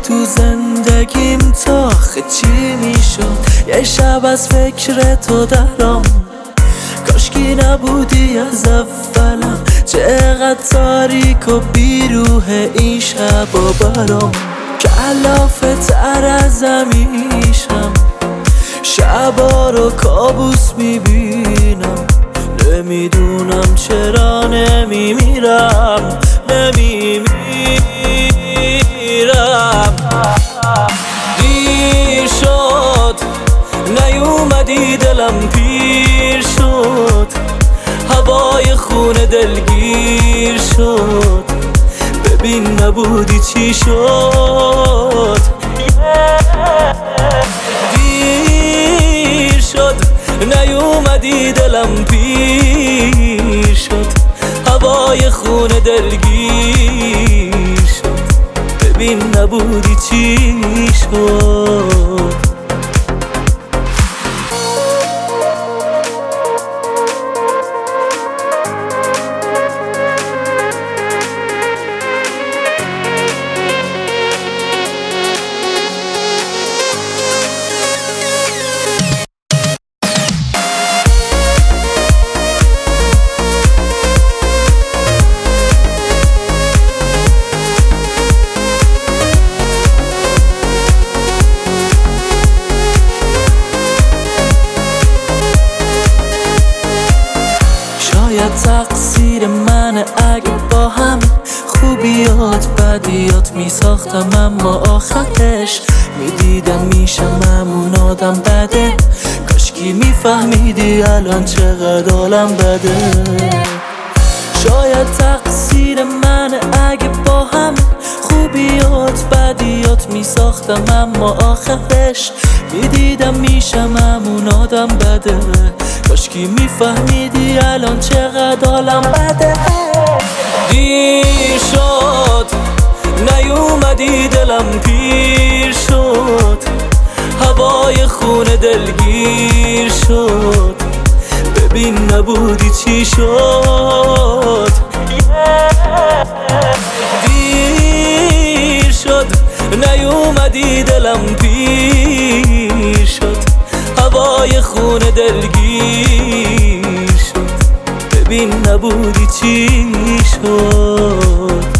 تو زندگیم تا آخه چی میشد؟ یه شب از فکر تو درام، کاشکی نبودی از اولم. چقدر تاریک و بیروح این شب و برام، کلافه تر از همیشم. شبا رو کابوس میبینم، نمیدونم چرا نمیمیرم. دیر شد نیومدی، دلم پیر شد، هوای خونه دلگیر شد. ببین نبودی چی شد. دیر شد نیومدی، دلم پیر شد، هوای خونه دلگیر شد. ببین نبودی چی شد. شاید تقصیر منه اگه با هم خوبیات بدیات میساختم، اما آخرش میدیدم میشم همون آدم بده. کاشکی میفهمیدی الان چقدر حالم بده. شاید تقصیر منه اگه با هم خوبیات بدیات میساختم، اما آخرش میدیدم میشم همون آدم بده. کاشکی میفهمیدی الان چقدر حالم بده. دیر شد نیومدی، دلم پیر شد، هوای خونه دلگیر شد. ببین نبودی چی شد. دیر شد نیومدی، دلم پیر شد، هوای خونه دلگیر شد. ببین نبودی چی شد.